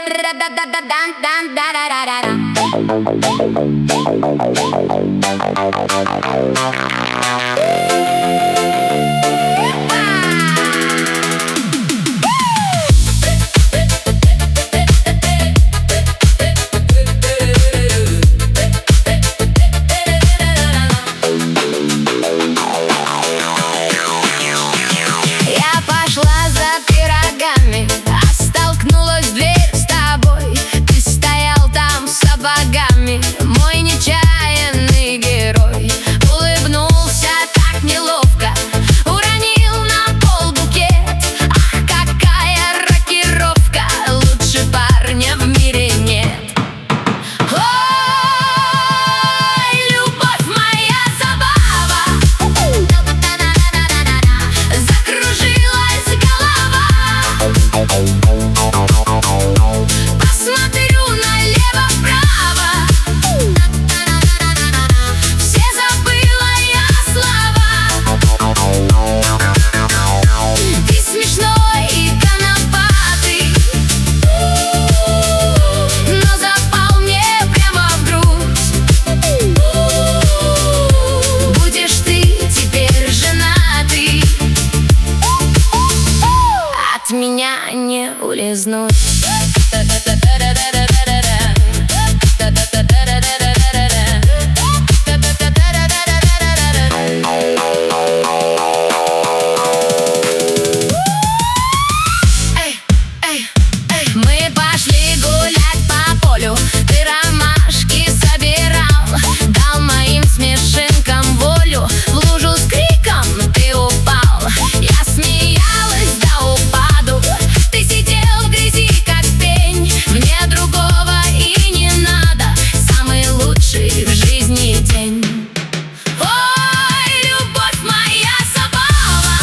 Я пошла за пирогами, а столкнулась в дверь с тобой. Ты стоял там с сапогами, мой нечаянный герой. Улыбнулся так неловко, уронил на пол букет. Ах, какая рокировка, лучше парня в мире нет. Ой, любовь моя забава, закружилась голова. Посмотрю налево-вправо, все забыла я слова. Ты смешной и конопатый, но запал мне прямо в грудь. Будешь ты теперь женатый, от меня не улизнуть. Мы пошли гулять по полю, ты ромашки собирал, дал моим смешинкам волю. В лужу с криком ты упал, я смеялась до упаду. Ты сидел в грязи, как пень, мне другого и не надо. Самый лучший в жизни день. Ой, любовь моя забава,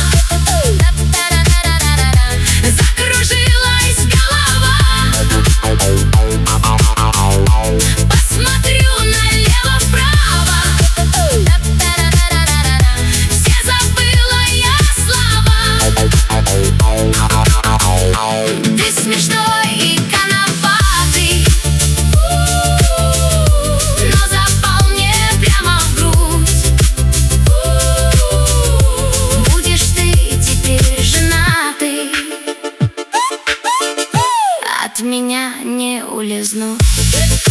закружилась голова. Посмотрю налево-вправо, все забыла я слова. Ты смешной и конопатый, но запал мне прямо в грудь. Будешь ты теперь женатый, от меня не улизнуть.